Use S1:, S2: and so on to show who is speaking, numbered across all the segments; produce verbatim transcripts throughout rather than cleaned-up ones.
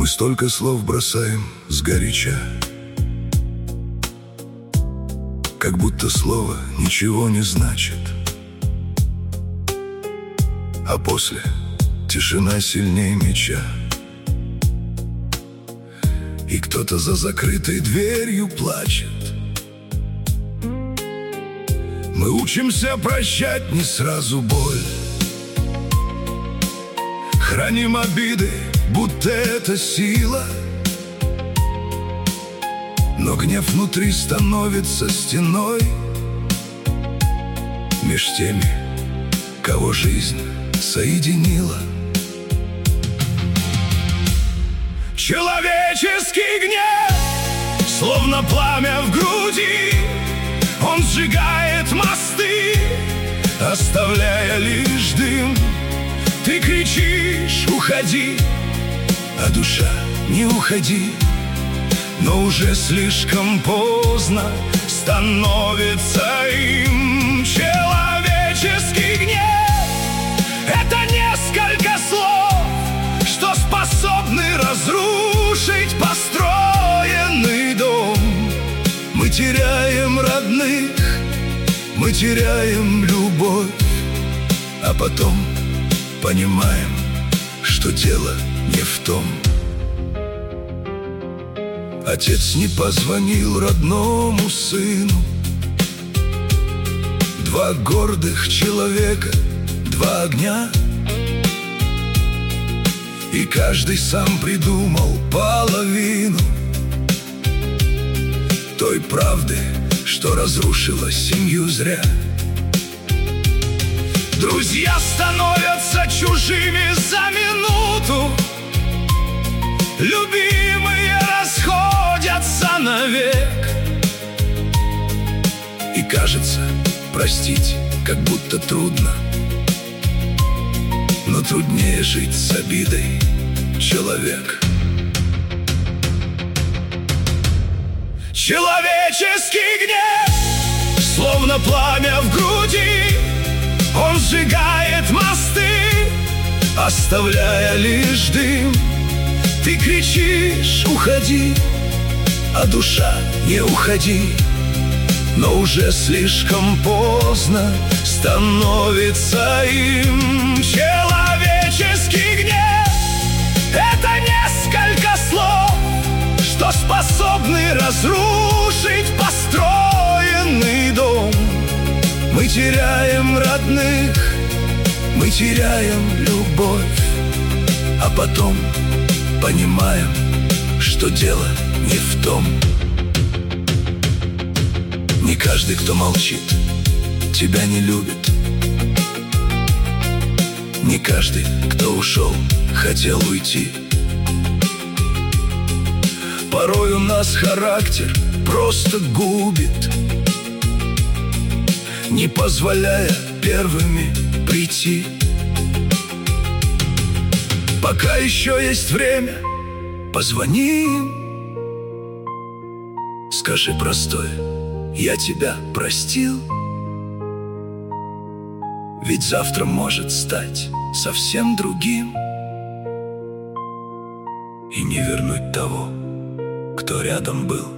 S1: столько слов бросаем сгоряча, как будто слово ничего не значит, а после тишина сильнее меча. И кто-то за закрытой дверью плачет. Мы учимся прощать не сразу боль, храним обиды, будто это сила. Но гнев внутри становится стеной меж теми, кого жизнь соединила. Человеческий гнев, словно пламя в груди, он сжигает мосты, оставляя лишь дым. Ты кричишь: уходи, а душа: не уходи. Но уже слишком поздно становится им. Человеческий гнев — это несколько слов, что способны разрушить построенный дом. Мы теряем родных, мы теряем любовь, а потом понимаем, что дело не в том. Отец не позвонил родному сыну. Два гордых человека, два огня, и каждый сам придумал половину той правды, что разрушила семью зря. Друзья становятся чужими за минуту, любимые расходятся навек. И кажется, простить как будто трудно, но труднее жить с обидой, человек. Человеческий гнев, словно пламя в груди, он сжигает мосты, оставляя лишь дым. Ты кричишь: уходи, а душа: не уходи. Но уже слишком поздно становится им. Человеческий гнев — это несколько слов, что способны разрушить построенный дом. Мы теряем родных, мы теряем любовь, а потом понимаем, что дело не в том. Не каждый, кто молчит, тебя не любит. Не каждый, кто ушел, хотел уйти. Порой у нас характер просто губит, не позволяя первыми прийти. Пока еще есть время, позвони им, скажи простое: я тебя простил. Ведь завтра может стать совсем другим, и не вернуть того, кто рядом был.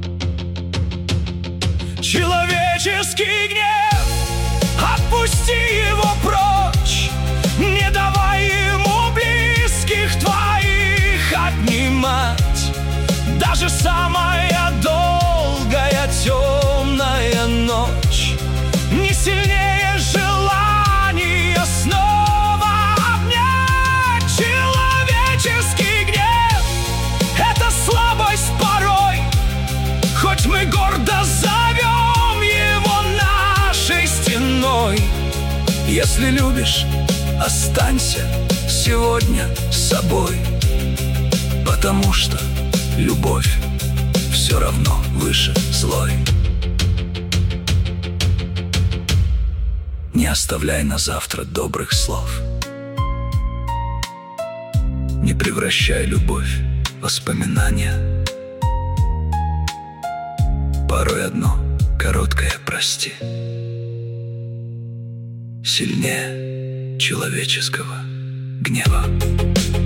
S1: Человеческий гнев, отпусти его прочь, не давай ему близких твоих отнимать. Даже самая долгая темная ночь не сильнее желания снова обнять. Человеческий гнев — это слабость порой, хоть мы гордо зовем его нашей стеной. Если любишь, останься сегодня с собой, потому что любовь все равно выше злой. Не оставляй на завтра добрых слов, не превращай любовь в воспоминания. Порой одно короткое «прости» сильнее человеческого гнева.